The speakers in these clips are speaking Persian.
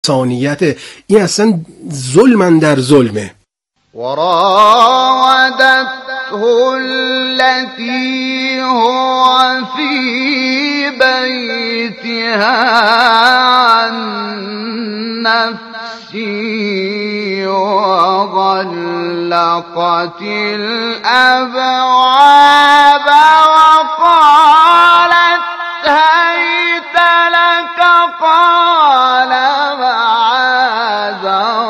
ثانیت این اصلا ظلم در ظلمه. وراودته التي هو في بيتها عن نفسي وغلقت الأبواب وقالت هيت لك قال معاذ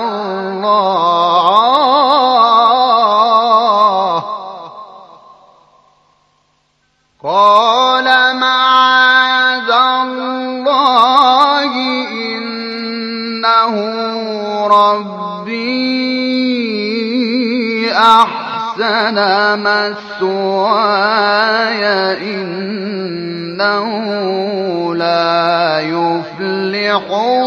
الله إنه ربي أحسن مثواي إنه لا يفلح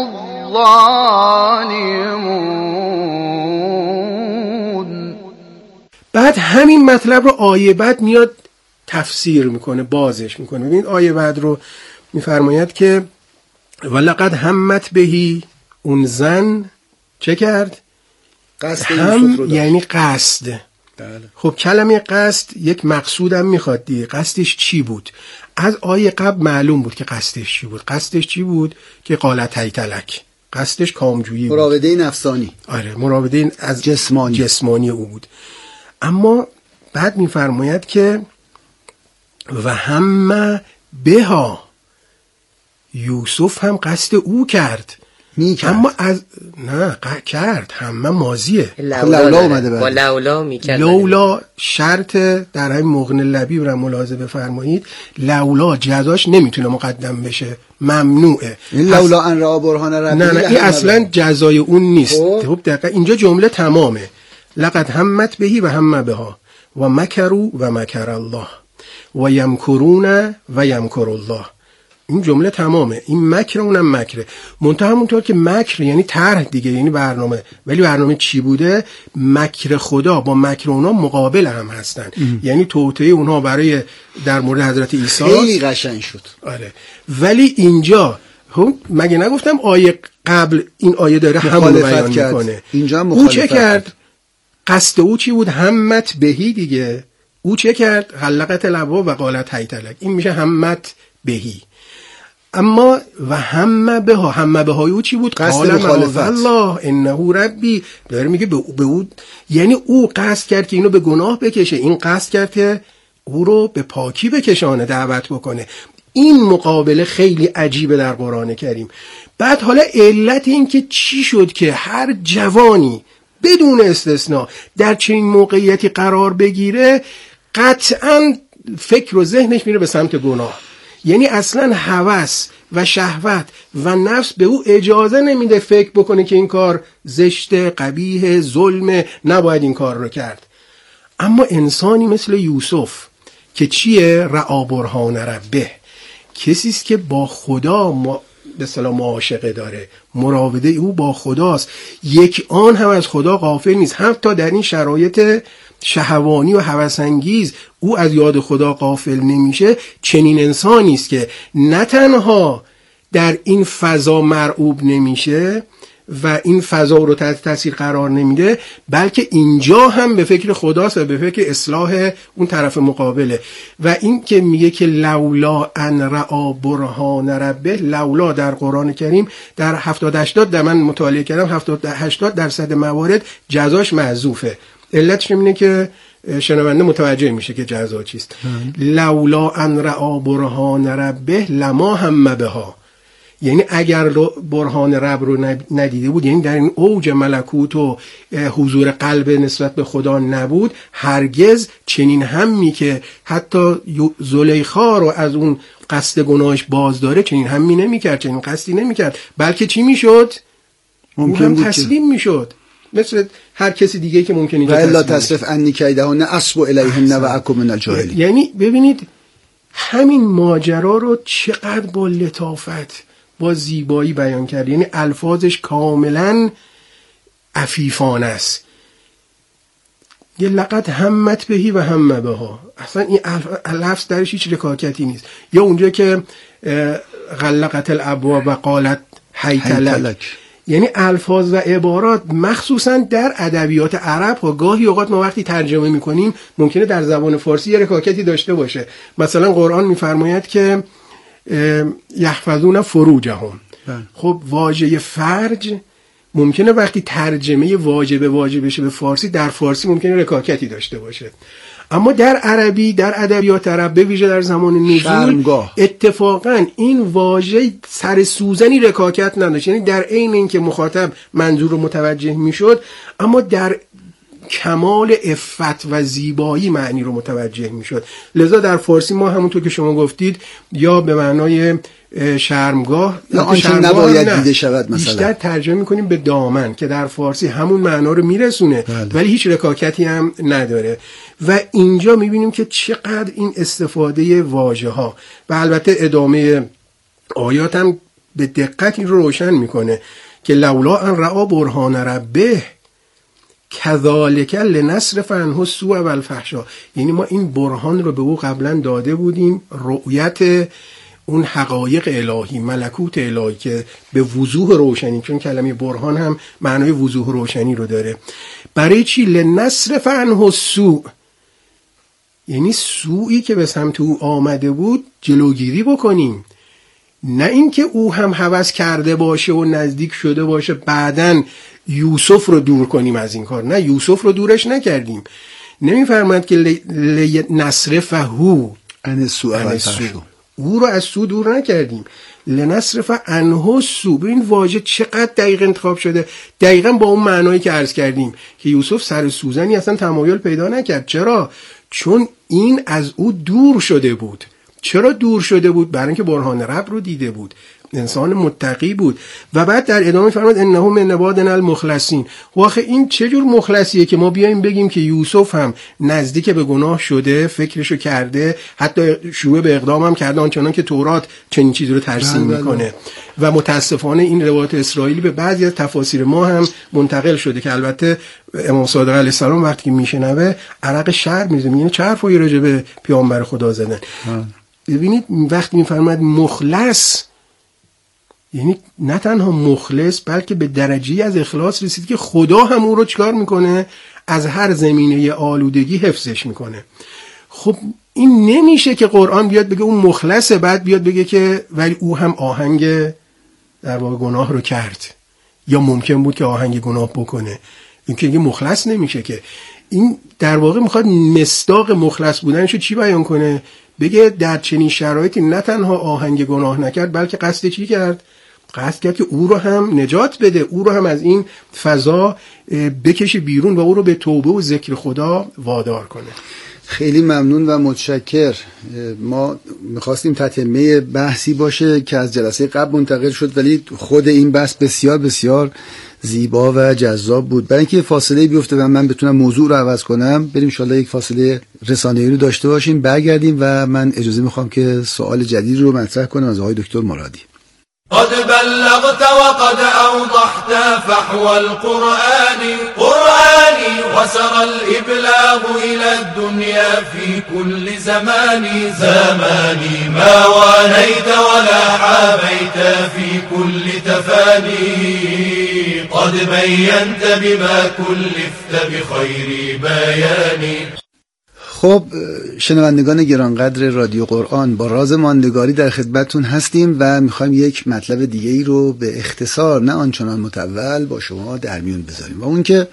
الظالمون. بعد همین مطلب رو آیه بعد میاد تفسیر میکنه، بازش میکنه. ببینید آیه بعد رو میفرماید که ولقد همت بهی، اون زن چه کرد؟ قصد هم یعنی قصد. بله. خب کلمه قصد یک مقصودم میخواد دیگه. قصدش چی بود؟ از آیه قبل معلوم بود که قصدش چی بود. قصدش چی بود؟ که قالت هیتلک، قصدش کامجویی بود، مراوده نفسانی. آره، مراوده از جسمانی او بود. اما بعد میفرماید که و هم بها، یوسف هم قصد او کرد میکرد. اما از نه کرد، همه ماضیه. لولا اومده با لولا میکرد. لولا شرط در همین مغن لبیب را ملاحظه بفرمایید. لولا جزاش نمیتونه مقدم بشه، ممنوعه. این لولا ان را برهان ربی، نه این اصلا جزای اون نیست. خب دقیقا اینجا جمله تمامه. لقد همت بهی و هم بها و مکروا و مکر الله و یمکرون و یمکر الله. این جمله تمامه. این مکر اونم مکره. منتها همونطور که مکر یعنی طرح دیگه، یعنی برنامه، ولی برنامه چی بوده؟ مکر خدا با مکر اونا مقابل هم هستن. یعنی توطئه اونها برای در مورد حضرت عیسی خیلی قشنگ شد. آره. ولی اینجا مگه نگفتم آیه قبل این آیه داره همون بیان میکنه. اینجا او چه کرد؟ قصد او چی بود؟ همت بهی دیگه. او چه کرد؟ غلقت الابواب و قالت هیت لک. این میشه همت بهی. اما و هم بها، هم بهای او چی بود؟ قصد مخالفت. الله انه ربی، داره میگه به او، یعنی او قصد کرد که اینو به گناه بکشه، این قصد کرد که او رو به پاکی بکشانه، دعوت بکنه. این مقابله خیلی عجیبه در قرآن کریم. بعد حالا علت این که چی شد که هر جوانی بدون استثناء در چنین موقعیتی قرار بگیره، قطعاً فکر و ذهنش میره به سمت گناه. یعنی اصلا هوس و شهوت و نفس به او اجازه نمیده فکر بکنه که این کار زشته، قبیح، ظلمه، نباید این کار رو کرد. اما انسانی مثل یوسف که چیه؟ رعا برهان ربه، کسیست که با خدا به اصطلاح معاشقه داره، مراوده او با خداست، یک آن هم از خدا غافل نیست. حتی در این شرایط شهوانی و هوس‌انگیز او از یاد خدا غافل نمیشه. چنین انسانی است که نه تنها در این فضا مرعوب نمیشه و این فضا رو تحت تاثیر قرار نمیده، بلکه اینجا هم به فکر خداست و به فکر اصلاح اون طرف مقابله. و این که میگه که لولا ان رعا برهان ربه، لولا در قرآن کریم در 70-80 در من مطالعه کردم 70-80% موارد جزاش محذوفه. علتش اینه که شنونده متوجه میشه که جزا چیست. لولا ان رعا برهان ربه لما هم بها، یعنی اگر برهان رب رو ندیده بود، یعنی در این اوج ملکوت و حضور قلب نسبت به خدا نبود، هرگز چنین همی که حتی زلیخا رو از اون قصد گناهش باز داره چنین همی نمی‌کرد، چنین قصدی نمی‌کرد، بلکه چی میشد؟ ممکن بود تسلیم میشد، مثل هر کسی دیگه که ممکنه اینجا الا تصرف انی کیدهن اصب الیهن و اکم من الجاهلین. یعنی ببینید همین ماجرا رو چقدر با لطافت، با زیبایی بیان کرد. یعنی الفاظش کاملا عفیفانه است. یه لقد همت بهی و هم بها، اصلا این لفظ درش هیچ رکاکتی نیست. یا اونجا که غلقت الابواب و قالت هیت لک، یعنی الفاظ و عبارات مخصوصا در ادبیات عرب ها گاهی اوقات ما وقتی ترجمه میکنیم ممکنه در زبان فارسی یه رکاکتی داشته باشه. مثلا قرآن میفرماید که یحفظون فروجهم. خب واژه فرج ممکنه وقتی ترجمه واژه به واژه بشه به فارسی، در فارسی ممکنه رکاکتی داشته باشه، اما در عربی، در ادبیات عرب به ویژه در زمان نزول اتفاقا این واژه سر سوزنی رکاکت نداشت. یعنی در عین اینکه مخاطب منظور رو متوجه میشد، اما در کمال عفت و زیبایی معنی رو متوجه میشد. لذا در فارسی ما همونطور که شما گفتید یا به معنای شرمگاه یا آنچه نباید دیده شود مثلا بیشتر ترجمه میکنیم به دامن که در فارسی همون معنا رو میرسونه ولی هیچ رکاکتی هم نداره. و اینجا میبینیم که چقدر این استفاده واژه ها و البته ادامه آیات هم به دقت این رو روشن میکنه که لولا ان رأى برهان ربه کذالک لنصرف عنه السوء والفحشاء. یعنی ما این برهان رو به او قبلا داده بودیم، رؤیت اون حقایق الهی، ملکوت الهی که به وضوح روشنی، چون کلمه برهان هم معنای وضوح روشنی رو داره. برای چی؟ لنصرف عنه السوء، یعنی سوئی که به سمت او آمده بود جلوگیری بکنیم، نه اینکه او هم هوس کرده باشه و نزدیک شده باشه بعدن یوسف رو دور کنیم از این کار. نه، یوسف رو دورش نکردیم. نمیفرماید که لنصرفه عن السوء والفحشاء، او رو از سو دور نکردیم. لنصرف عنه السوء، این واژه چقدر دقیق انتخاب شده، دقیقا با اون معنایی که عرض کردیم که یوسف سر سوزنی اصلا تمایل پیدا نکرد. چرا؟ چون این از او دور شده بود. چرا دور شده بود؟ برای اینکه برهان رب رو دیده بود، انسان متقی بود. و بعد در ادامه فرمود انه من عبادنا المخلصین. واخه این چه جور مخلصیه که ما بیایم بگیم که یوسف هم نزدیک به گناه شده، فکرشو کرده، حتی شروع به اقدام هم کرده، آنچنان که تورات چنین چیزی رو ترسیم میکنه. و متاسفانه این روایت اسرائیلی به بعضی از تفاسیر ما هم منتقل شده که البته امام صادق علیه السلام وقتی که میشنوه عرق شرم میزنه، میگه چه حرفایی راجع به پیامبر خدا زدن. ببینید وقتی میفرماید مخلص، یعنی نه تنها مخلص بلکه به درجه‌ای از اخلاص رسید که خدا هم او رو چکار میکنه؟ از هر زمینه آلودگی حفظش میکنه. خب این نمیشه که قرآن بیاد بگه اون مخلصه بعد بیاد بگه که ولی او هم آهنگ در واقع گناه رو کرد یا ممکن بود که آهنگ گناه بکنه. این که مخلص نمیشه که. این در واقع میخواد مصداق مخلص بودنشو چی بیان کنه؟ بگه در چنین شرایطی نه تنها آهنگ گناه نکرد بلکه قصد چی کرد؟ قصد کرد که او رو هم نجات بده، او رو هم از این فضا بکشه بیرون و او رو به توبه و ذکر خدا وادار کنه. خیلی ممنون و متشکر. ما میخواستیم تتمه بحثی باشه که از جلسه قبل منتقل شد، ولی خود این بحث بسیار بسیار زیبا و جذاب بود. برای اینکه فاصله بیفته و من بتونم موضوع رو عوض کنم، بریم ان شاءالله یک فاصله رسانه‌ای رو داشته باشیم، برگردیم و من اجازه میخوام که سوال جدید رو مطرح کنم از آقای دکتر مرادی. قد بلغت وقد أوضحت فحوى القرآن قرآني وسر الإبلاغ إلى الدنيا في كل زمان زماني ما وانيت ولا حابيت في كل تفاني قد بينت بما كلفت بخير بياني. خب شنوندگان گرانقدر رادیو قرآن، با راز ماندگاری در خدمتتون هستیم و میخوایم یک مطلب دیگه ای رو به اختصار نه آنچنان مطول با شما در میون بذاریم و اون که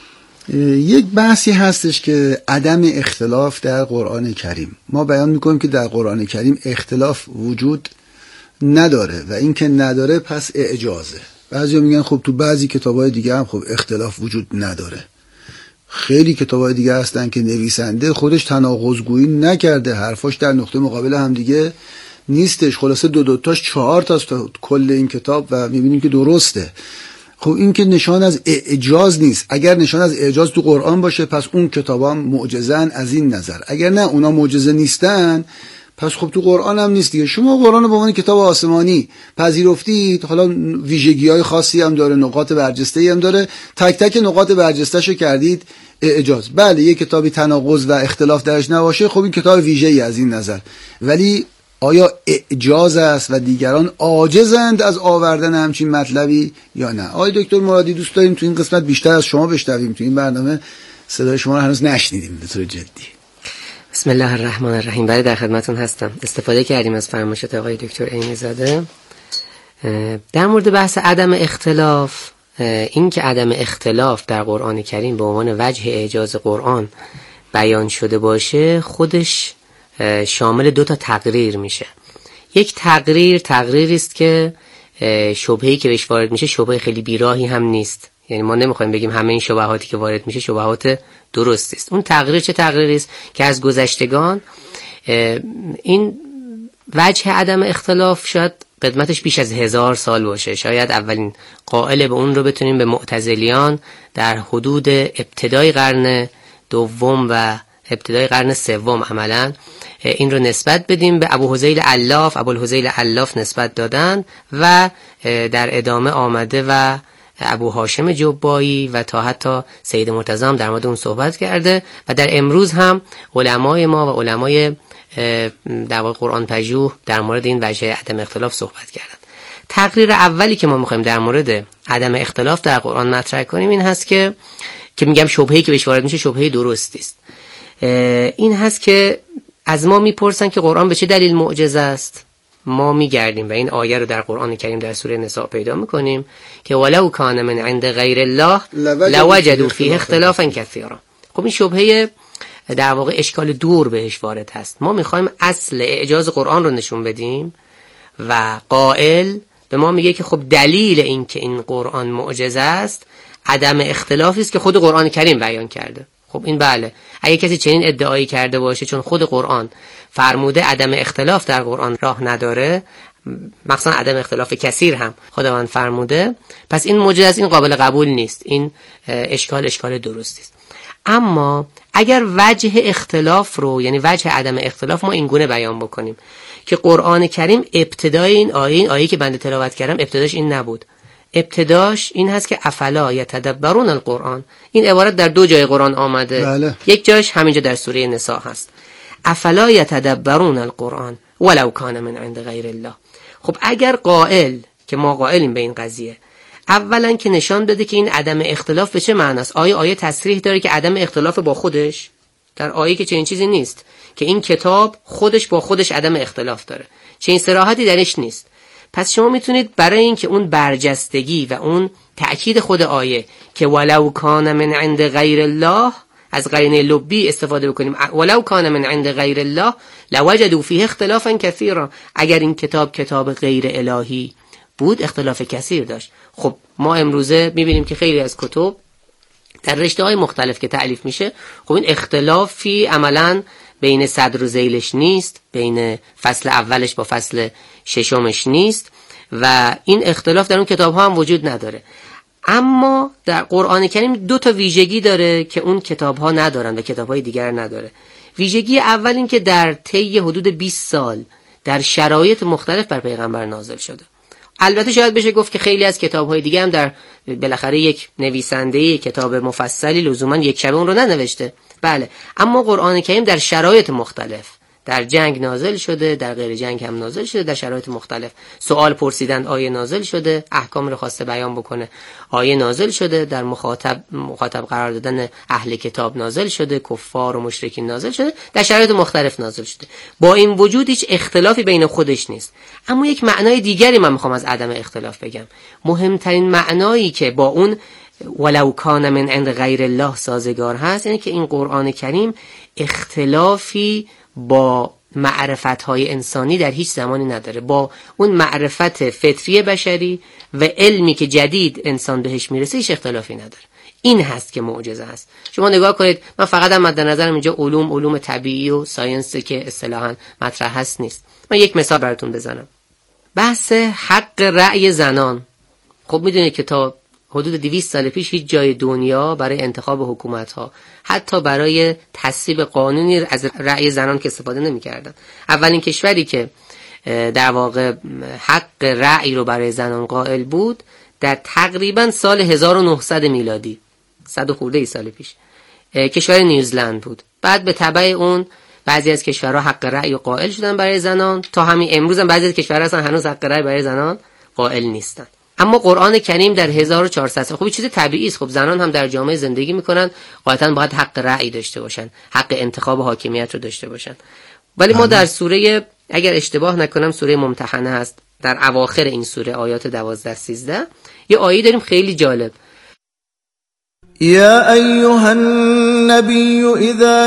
یک بحثی هستش که عدم اختلاف در قرآن کریم. ما بیان میکنیم که در قرآن کریم اختلاف وجود نداره و این که نداره پس اعجازه. بعضی میگن خب تو بعضی کتابای دیگه هم خب اختلاف وجود نداره. خیلی کتابای دیگه هستن که نویسنده خودش تناقض‌گویی نکرده، حرفاش در نقطه مقابل هم دیگه نیستش، خلاصه دو تاش 4 تاست کل این کتاب و میبینیم که درسته. خب این که نشان از اعجاز نیست. اگر نشان از اعجاز تو قرآن باشه پس اون کتابا معجزه‌ن از این نظر، اگر نه اونا معجزه نیستن پس خب تو قرآن هم نیست دیگه. شما قرآن به عنوان کتاب آسمانی پذیرفتید، حالا ویژگی‌های خاصی هم داره، نقاط برجسته‌ای هم داره، تک تک نقاط برجسته‌شو کردید اعجاز. بله یک کتابی تناقض و اختلاف درش نباشه خب این کتاب ویژه‌ای از این نظر، ولی آیا اعجاز است و دیگران عاجزند از آوردن همچین مطلبی یا نه؟ آقای دکتر مرادی دوست داریم تو این قسمت بیشتر از شما بشنویم. تو این برنامه صدای شما رو هنوز نشنیدیم به طور جدی. بسم الله الرحمن الرحیم. بله در خدمتتون هستم. استفاده کردیم از فرمایشات آقای دکتر عینی زاده در مورد بحث عدم اختلاف. این که عدم اختلاف در قرآن کریم به عنوان وجه اعجاز قرآن بیان شده باشه، خودش شامل 2 تقریر میشه. یک تقریری است که شبهه‌ای که بهش وارد میشه شبهه خیلی بیراهی هم نیست. یعنی ما نمیخوایم بگیم همه این شبهاتی که وارد میشه شبهات درستی است. اون تقریر چه تقریری است که از گذشتگان این وجه عدم اختلاف شاید قدمتش بیش از 1000 سال باشه. شاید اولین قائل به اون رو بتونیم به معتزلیان در حدود ابتدای قرن دوم و ابتدای قرن سوم عملا این رو نسبت بدیم به ابوالهذیل علاف نسبت دادن و در ادامه آمده و ابو هاشم جبایی و تا حتی سید مرتضی هم در مورد اون صحبت کرده و در امروز هم علمای ما و علمای در واقع قرآن پژوه در مورد این وجه عدم اختلاف صحبت کردن. تقریر اولی که ما میخوایم در مورد عدم اختلاف در قرآن مطرح کنیم این هست که میگم شبهه‌ای که بهش وارد میشه شبهه درستی است. این هست که از ما میپرسن که قرآن به چه دلیل معجزه است. ما میگردیم و این آیه رو در قرآن کریم در سوره نساء پیدا میکنیم که ولو کان من عند غیر الله لوجدوا فیه اختلافا کثیرا. خب این شبهه در واقع اشکال دور بهش وارد هست. ما میخوایم اصل اعجاز قرآن رو نشون بدیم و قائل به ما میگه که خب دلیل این که این قرآن معجزه است عدم اختلافی است که خود قرآن کریم بیان کرده. خب این بله، اگه کسی چنین ادعایی کرده باشه چون خود قرآن فرموده عدم اختلاف در قرآن راه نداره، مثلا عدم اختلاف کثیر هم خداوند فرموده، پس این معجزه است، این قابل قبول نیست، این اشکال درستی است. اما اگر وجه اختلاف رو یعنی وجه عدم اختلاف ما این گونه بیان بکنیم که قرآن کریم ابتدای این آیه که بنده تلاوت کردم ابتداش این نبود. ابتداش این هست که افلا یتدبرون القرآن. این عبارت در 2 جای قرآن آمده. بله. یک جاش همینجا در سوره نساء هست. افلا یتدبرون القرآن ولو کان من عند غیر الله. خب اگر قائل که ما قائلیم به این قضیه، اولا که نشان بده که این عدم اختلاف به چه معناست. آیه تصریح داره که عدم اختلاف با خودش، در آیه که چنین چیزی نیست که این کتاب خودش با خودش عدم اختلاف داره، چنین صراحتی درش نیست. پس شما میتونید برای این که اون برجستگی و اون تأکید خود آیه که ولو کان من عند غیر الله از قرینه لبی استفاده بکنیم. ولو کان من عند غیر الله لوجدوا فیه اختلافا کثیرا. اگر این کتاب غیر الهی بود اختلاف کثیر داشت. خب ما امروزه میبینیم که خیلی از کتب در رشته‌های مختلف که تألیف میشه، خب این اختلافی عملاً بین صدر و ذیلش نیست، بین فصل اولش با فصل ششمش نیست و این اختلاف در اون کتاب ها هم وجود نداره. اما در قرآن کریم 2 ویژگی داره که اون کتاب ها ندارن و کتاب های دیگر نداره. ویژگی اول این که در طی حدود 20 سال در شرایط مختلف بر پیغمبر نازل شده. البته شاید بشه گفت که خیلی از کتاب‌های دیگه هم در بالاخره یک نویسنده کتاب مفصلی لزوما یک شبه اون رو ننوشته، بله، اما قرآن کریم در شرایط مختلف، در جنگ نازل شده، در غیر جنگ هم نازل شده، در شرایط مختلف سوال پرسیدن آیه نازل شده، احکام رو خواسته بیان بکنه آیه نازل شده، در مخاطب قرار دادن اهل کتاب نازل شده، کفار و مشرکین نازل شده، در شرایط مختلف نازل شده. با این وجود هیچ اختلافی بین خودش نیست. اما یک معنای دیگری من میخوام از عدم اختلاف بگم. مهمترین معنایی که با اون ولو کان من عند غیر الله سازگار هست اینه که این قرآن کریم اختلافی با معرفت‌های انسانی در هیچ زمانی نداره. با اون معرفت فطری بشری و علمی که جدید انسان بهش میرسه هیچ اختلافی نداره. این هست که معجزه هست. شما نگاه کنید، من فقط هم مد نظرم اینجا علوم طبیعی و ساینس که اصطلاحاً مطرح هست نیست. من یک مثال براتون بزنم. بحث حق رأی زنان. خب میدونید که تا حدود 200 سال پیش هیچ جای دنیا برای انتخاب حکومت‌ها، حتی برای تصویب قانونی از رأی زنان که استفاده نمی‌کردن. اولین کشوری که در واقع حق رأی رو برای زنان قائل بود در تقریبا سال 1900 میلادی، 100 خورده ای سال پیش، کشور نیوزلند بود. بعد به تبع اون بعضی از کشورها حق رأی قائل شدن برای زنان، تا همین امروز هم بعضی از کشورها اصلا هنوز حق رأی برای زنان قائل نیستن. اما قرآن کریم در 1400 سال، خب چیز طبیعی است، خب زنان هم در جامعه زندگی میکنن، قاطعا باید حق رأی داشته باشن، حق انتخاب حاکمیت رو داشته باشن. ولی ما در سوره، اگر اشتباه نکنم سوره ممتحنه هست، در اواخر این سوره آیات 12-13 یه آیه داریم خیلی جالب. يا أيها النبي إذا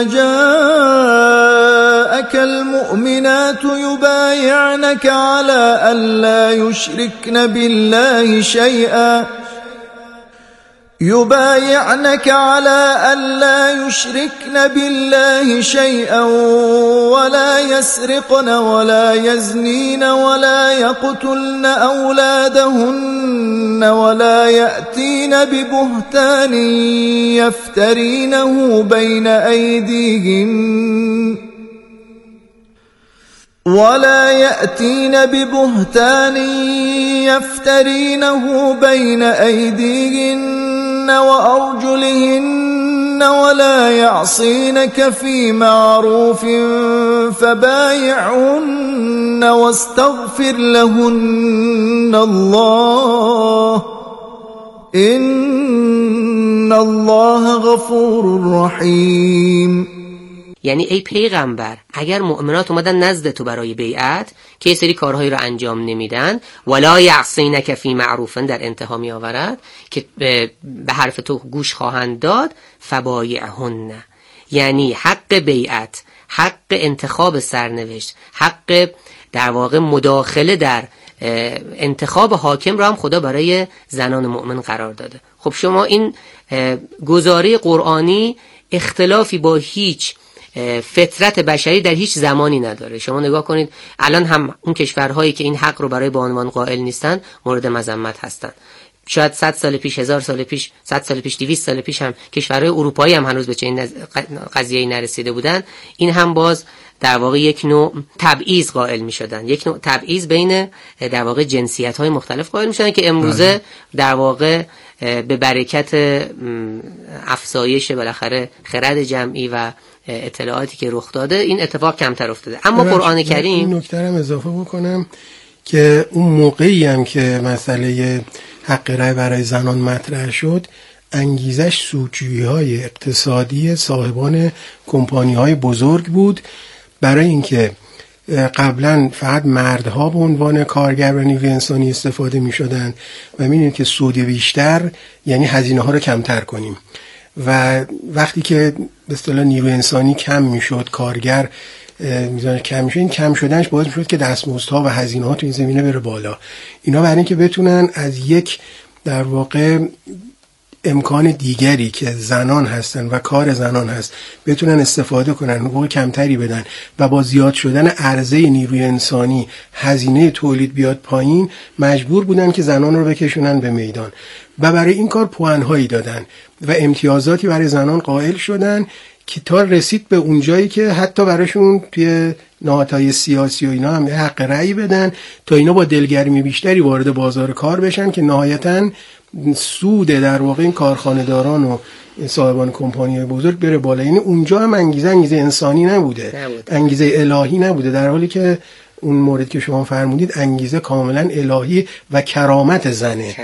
جاءك المؤمنات يبايعنك على أن لا يشركن بالله شيئا ولا يسرقن ولا يزنين ولا يقتلن أولادهن ولا يأتين ببهتان يفترينه بين أيديهن وأرجلهن ولا يعصينك في معروف فبايعهن واستغفر لهن الله إن الله غفور رحيم. یعنی ای پیغمبر اگر مؤمنات اومدن نزد تو برای بیعت که یه سری کارهایی رو انجام نمیدن، ولا یعصینک فی معروف در انتها می آورد که به حرف تو گوش خواهند داد، فبایعهن، یعنی حق بیعت، حق انتخاب سرنوشت، حق در واقع مداخله در انتخاب حاکم رو هم خدا برای زنان مؤمن قرار داده. خب شما این گزاره قرآنی اختلافی با هیچ فطرت بشری در هیچ زمانی نداره. شما نگاه کنید الان هم اون کشورهایی که این حق رو برای با عنوان قائل نیستن مورد مذمت هستن. شاید 100 سال پیش، 1000 سال پیش، 100 سال پیش، 200 سال پیش هم کشورهای اروپایی هم هنوز به چنین قضیه‌ای نرسیده بودن، این هم باز در واقع یک نوع تبعیض قائل می‌شدن، یک نوع تبعیض بین در واقع جنسیت‌های مختلف قائل می‌شدن که امروزه در واقع به برکت افزایش بالاخره خرد جمعی و اطلاعاتی که رخ داده این اتفاق کمتر افتاده. اما قرآن کریم، این نکته هم اضافه بکنم که اون موقعی هم که مسئله حق رأی برای زنان مطرح شد، انگیزش سودجویی‌های اقتصادی صاحبان کمپانی‌های بزرگ بود، برای اینکه قبلا فقط مردها به عنوان کارگر و نیروی انسانی استفاده می‌شدند و می‌بینید که سود بیشتر یعنی هزینه‌ها رو کمتر کنیم، و وقتی که به اصطلاح نیروی انسانی کم میشد، کارگر میزان کم میشد، این کم شدنش باعث میشد که دستمزدها و هزینه‌ها تو این زمینه بره بالا. اینا برای اینکه بتونن از یک در واقع امکان دیگری که زنان هستن و کار زنان هست بتونن استفاده کنن، حقوق کمتری بدن و با زیاد شدن عرضه نیروی انسانی هزینه تولید بیاد پایین، مجبور بودن که زنان رو بکشونن به میدان و برای این کار پوانهایی دادن و امتیازاتی برای زنان قائل شدن که تا رسید به اون جایی که حتی براشون توی نهادهای سیاسی و اینا هم حق رأی بدن تا اینا با دلگرمی بیشتری وارد بازار کار بشن که نهایتاً سود در واقع این کارخانه‌داران و صاحبان کمپانی‌های بزرگ بره بالا. یعنی اونجا هم انگیزه انسانی نبوده، انگیزه الهی نبوده، در حالی که اون مورد که شما فرمودید انگیزه کاملا الهی و کرامت زنه.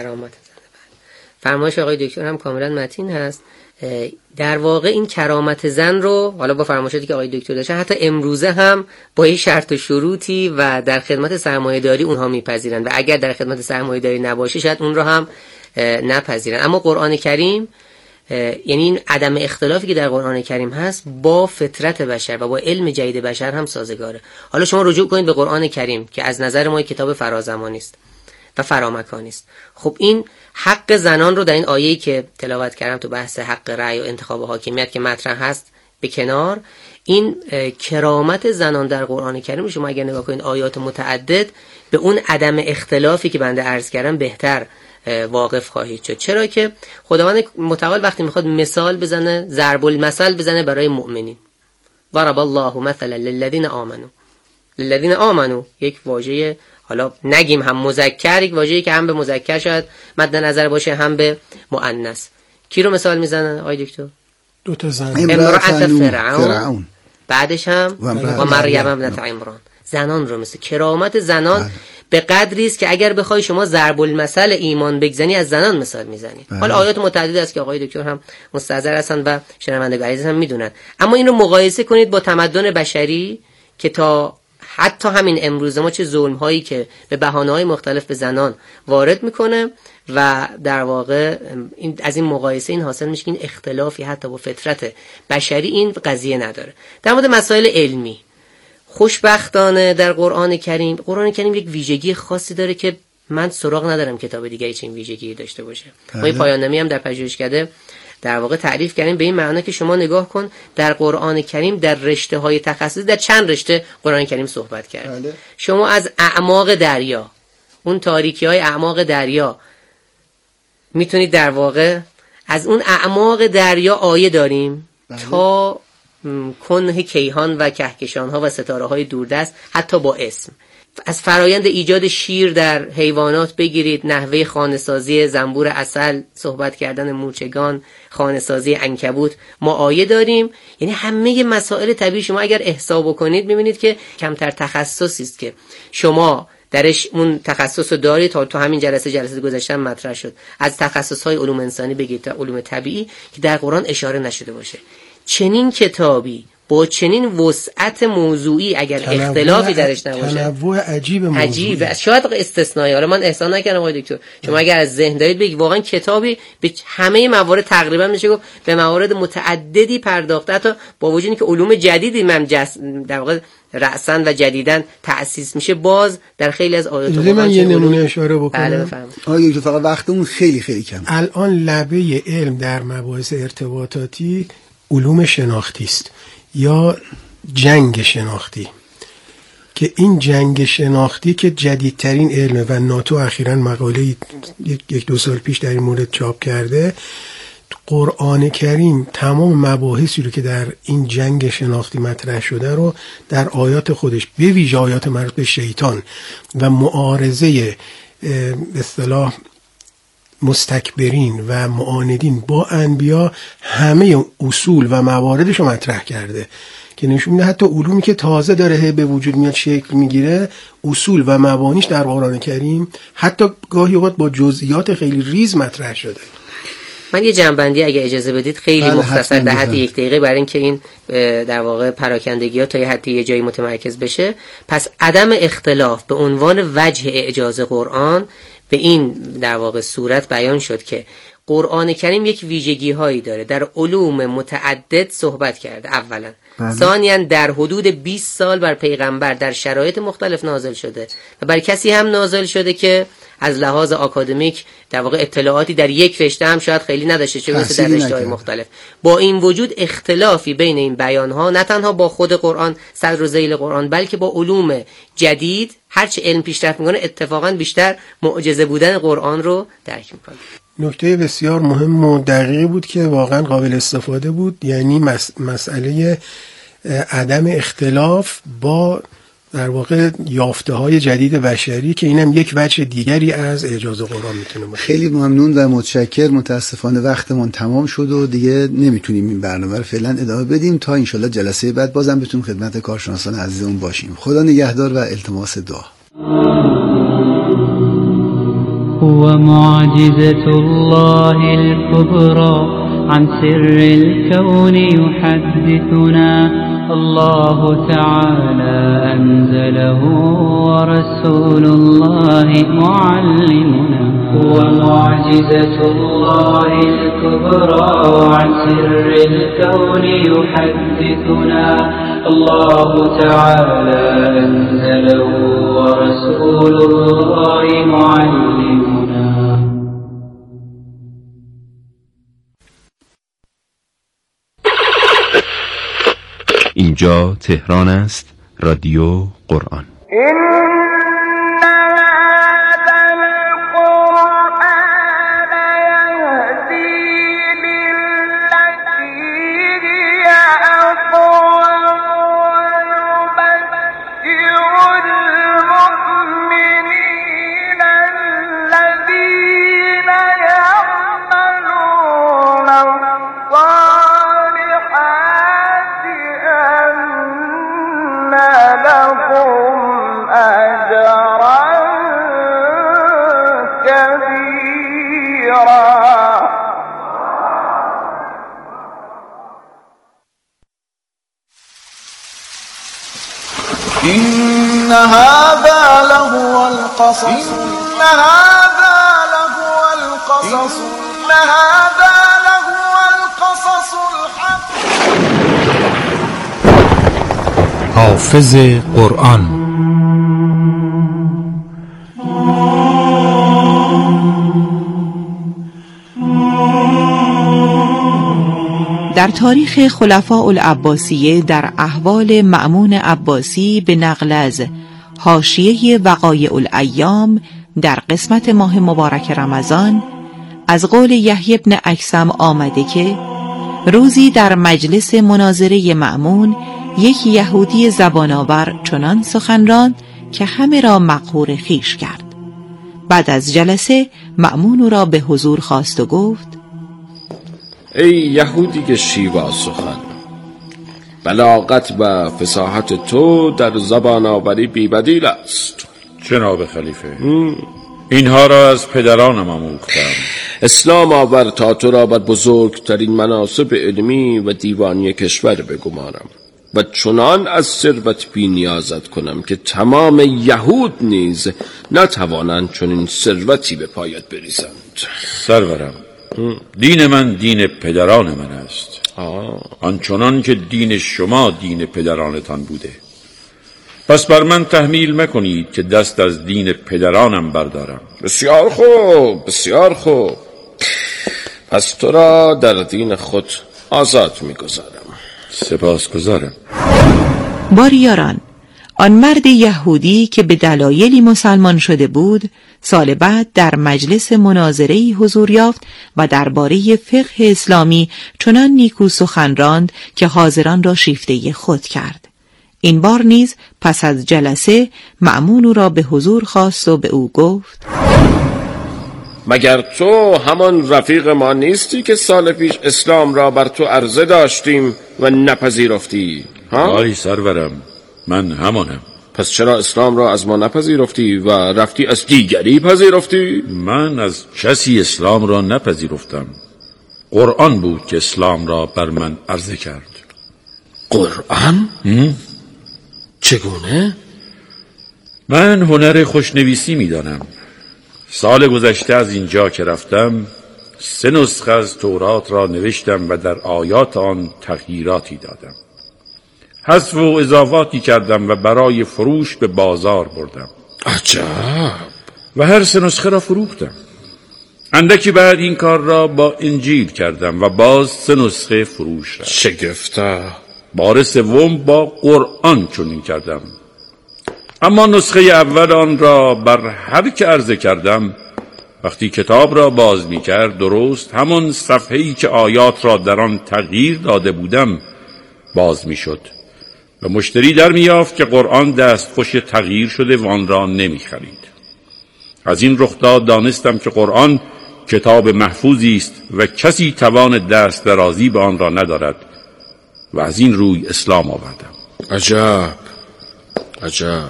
فرمایش آقای دکتر هم کاملا متین هست. در واقع این کرامت زن رو حالا با فرمایشاتی که آقای دکتر داشتن حتی امروزه هم با این شرط و شروطی و در خدمت سرمایه‌داری اونها میپذیرن و اگر در خدمت سرمایه‌داری نباشه شاید اون رو هم نپذیرن. اما قرآن کریم، یعنی این عدم اختلافی که در قرآن کریم هست با فطرت بشر و با علم جدید بشر هم سازگاره. حالا شما رجوع کنید به قرآن کریم که از نظر ما کتاب فرازمانی است و فرامکانی است. خب این حق زنان رو در این آیه‌ای که تلاوت کردم تو بحث حق رأی و انتخاب حاکمیت که مطرح هست به کنار، این کرامت زنان در قرآن کریم شما اگر نگاه کنید آیات متعدد به اون عدم اختلافی که بنده عرض کردم بهتر واقف خواهید شد. چرا که خداوند متعال وقتی میخواد مثال بزنه، ضرب المثل بزنه برای مؤمنین، ضرب الله مثلا للذین آمنوا، للذین آمنوا یک واژه، حالا نگیم هم مذکر، یک واژه‌ای که هم به مذکر شاید مد نظر باشه هم به مؤنث. کی رو مثال میزنه آقای دکتر؟ دو تا زن، امرأت فرعون. بعدش هم و مریم ابنت عمران. زنان رو مثل کرامت زنان به قدری است که اگر بخوای شما ضرب المثل ایمان بگزنی از زنان مثال میزنی. حالا آیات متعدد است که آقای دکتر هم مستحضر هستن و شنوندگان عزیز هم میدونن، اما این رو مقایسه کنید با تمدن بشری که تا حتی همین امروز ما چه ظلم هایی که به بهانه‌های مختلف به زنان وارد میکنه و در واقع از این مقایسه این حاصل میشه که این اختلافی حتی با فطرت بشری این قضیه نداره. در مورد مسائل علمی، خوشبختانه در قرآن کریم یک ویژگی خاصی داره که من سراغ ندارم کتاب دیگری چنین ویژگی داشته باشه. ما این پایان نامه هم در پژوهشکده در واقع تعریف کردیم به این معنا که شما نگاه کن در قرآن کریم در رشته‌های تخصصی در چند رشته قرآن کریم صحبت کرده. شما از اعماق دریا، اون تاریکی‌های اعماق دریا میتونید در واقع از اون اعماق دریا آیه داریم تا کنه کیهان و کهکشان‌ها و ستاره‌های دوردست حتی با اسم. از فرایند ایجاد شیر در حیوانات بگیرید، نحوه خانه‌سازی زنبور عسل، صحبت کردن مورچگان، خانه‌سازی عنکبوت، ما آیه داریم. یعنی همه مسائل طبیعی شما اگر احساب بکنید می‌بینید که کمتر تخصصی است که شما درش اون تخصص رو دارید. تا همین جلسه گذشته مطرح شد از تخصص‌های علوم انسانی بگید تا علوم طبیعی که در قرآن اشاره نشده باشه. چنین کتابی با چنین وسعت موضوعی اگر اختلافی درش نباشه، تنوع عجیبه. شاید استثنایی، حالا من احسان نکردم آقای دکتر، شما اگر از ذهن دارید بگید واقعا کتابی به همه موارد تقریبا میشه گفت به موارد متعددی پرداخته، حتی با وجود اینکه علوم جدیدی در واقع رأساً و جدیداً تأسیس میشه، باز در خیلی از آیات من یه نمونه اشاره بکنم. بله بفرمایید. آقای دکتر فقط وقتمون خیلی کم. الان لبه علم در مباحث ارتباطاتی علوم شناختی است یا جنگ شناختی، که این جنگ شناختی که جدیدترین علمه و ناتو اخیراً مقاله 1-2 سال پیش در این مورد چاپ کرده. قرآن کریم تمام مباحثی رو که در این جنگ شناختی مطرح شده رو در آیات خودش، به ویژه آیات مربوط به شیطان و معارضه به اصطلاح مستکبرین و معاندین با انبیا، همه اصول و مواردش رو مطرح کرده که نشون میده حتی علومی که تازه داره به وجود میاد شکل میگیره، اصول و مبانیش در قرآن کریم حتی گاهی اوقات با جزئیات خیلی ریز مطرح شده. من یه جنبندی اگه اجازه بدید خیلی مختصر در حد 1 دقیقه برای اینکه این در واقع پراکندگی‌ها تا یه جایی متمرکز بشه. پس عدم اختلاف به عنوان وجه اعجاز قرآن به این در واقع صورت بیان شد که قرآن کریم یک ویژگی هایی داره، در علوم متعدد صحبت کرده اولا، ثانیاً در حدود 20 سال بر پیغمبر در شرایط مختلف نازل شده و بر کسی هم نازل شده که از لحاظ آکادمیک در واقع اطلاعاتی در یک رشته هم شاید خیلی نداشته، چه برسه در رشته‌های مختلف. با این وجود اختلافی بین این بیان‌ها نه تنها با خود قرآن صدر و ذیل قرآن، بلکه با علوم جدید، هرچه علم پیشرفت می‌کنه اتفاقاً بیشتر معجزه بودن قرآن رو درک می‌کنه. نکته بسیار مهم و دقیقی بود که واقعاً قابل استفاده بود، یعنی مسئله عدم اختلاف با در واقع یافته‌های جدید بشری که اینم یک وجه دیگری از اعجاز قرآن میتونه باشه. خیلی ممنون و متشکر. متاسفانه وقتمون تمام شد و دیگه نمیتونیم این برنامه رو فعلا ادامه بدیم تا انشالله جلسه بعد بازم بتونیم خدمت کارشناسان عزیزمون باشیم. خدا نگهدار و التماس دعا. هو معجزة الله الكبرى عن سر الكون يحدثنا الله تعالى أنزله ورسول الله معلمنا. هو معجزة الله الكبرى عن سر الكون يحدثنا الله تعالى أنزله ورسول الله معلمنا. اینجا تهران است، رادیو قرآن. إن هذا لهو القصص إن هذا لهو القصص إن هذا لهو القصص الحق. حافظ قرآن. در تاریخ خلفاء العباسیه در احوال مأمون عباسی به نقل از حاشیه وقایع الایام در قسمت ماه مبارک رمضان از قول یحیی بن اکثم آمده که روزی در مجلس مناظره مأمون یک یهودی زبان آور چنان سخن راند که همه را مقهور خویش کرد. بعد از جلسه مأمون او را به حضور خواست و گفت: ای یهودی که شیوا سخن، بلاغت و فصاحت تو در زبان آوری بی‌بدیل است. جناب خلیفه، اینها را از پدرانم آموختم. اسلام آور تا تو را بر بزرگترین مناصب علمی و دیوانی کشور بگمارم و چنان از ثروت بی نیازت کنم که تمام یهود نیز نتوانند چنین ثروتی به پایت بریزند. سرورم، دین من دین پدران من است، آنچنان که دین شما دین پدرانتان بوده. پس بر من تحمیل مکنید که دست از دین پدرانم بردارم. بسیار خوب، بسیار خوب. پس تو را در دین خود آزاد می‌گذارم. سپاسگزارم. باریاران، آن مرد یهودی که به دلایلی مسلمان شده بود سال بعد در مجلس مناظره‌ای حضور یافت و درباره فقه اسلامی چنان نیکو سخن راند که حاضران را شیفته خود کرد. این بار نیز پس از جلسه مأمون او را به حضور خواست و به او گفت: مگر تو همان رفیق ما نیستی که سال پیش اسلام را بر تو عرضه داشتیم و نپذیرفتی؟ آی سرورم، من همانم. پس چرا اسلام را از ما نپذیرفتی و رفتی از دیگری پذیرفتی؟ من از کسی اسلام را نپذیرفتم. قرآن بود که اسلام را بر من عرضه کرد. قرآن؟ چگونه؟ من هنر خوشنویسی می‌دانم. سال گذشته از اینجا که رفتم 3 نسخه از تورات را نوشتم و در آیات آن تغییراتی دادم. حذف و اضافاتی کردم و برای فروش به بازار بردم. عجب. و هر 3 نسخه را فروختم. اندکی بعد این کار را با انجیل کردم و باز 3 نسخه فروش رفت. شگفته. بار 3 با قرآن چنین کردم. اما نسخه اول آن را بر هر که عرضه کردم، وقتی کتاب را باز می کرد درست همان صفحه‌ای که آیات را در آن تغییر داده بودم باز می شد و مشتری در می یافت که قرآن دستخوش تغییر شده و آن را نمی خرید. از این رخداد دانستم که قرآن کتاب محفوظی است و کسی توان دست درازی به آن را ندارد و از این روی اسلام آوردم. عجب، عجب.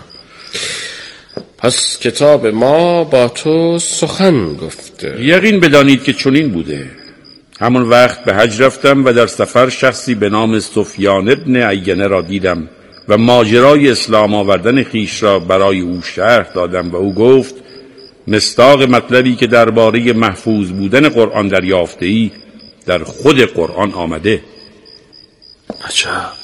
پس کتاب ما با تو سخن گفته. یقین بدانید که چنین بوده. همون وقت به حج رفتم و در سفر شخصی به نام سفیان ابن عینه را دیدم و ماجرای اسلام آوردن خیش را برای او شرح دادم و او گفت مصداق مطلبی که درباره محفوظ بودن قرآن دریافته‌ای در خود قرآن آمده. عجب.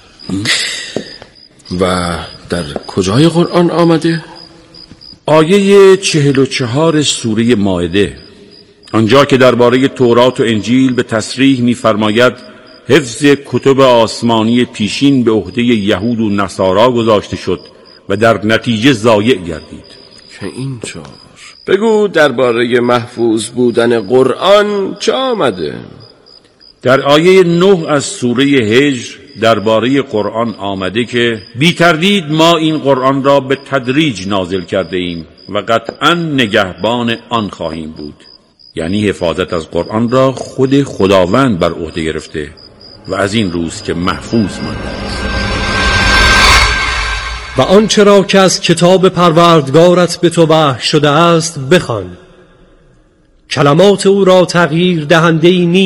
و در کجای قرآن آمده؟ آیه 44 سوره مائده، آنجا که درباره تورات و انجیل به تصریح می‌فرماید حفظ کتب آسمانی پیشین به عهده یهود و نصارا گذاشته شد و در نتیجه ضایع گردید. که اینطور. بگو درباره محفوظ بودن قرآن چه آمده؟ در آیه 9 از سوره هجر درباره قرآن آمده که بی تردید ما این قرآن را به تدریج نازل کرده ایم و قطعا نگهبان آن خواهیم بود. یعنی حفاظت از قرآن را خود خداوند بر عهده گرفته و از این روز که محفوظ مانده است. و آنچه را که از کتاب پروردگارت به تو وحی شده است بخوان. کلمات او را تغییر دهنده‌ای نیست.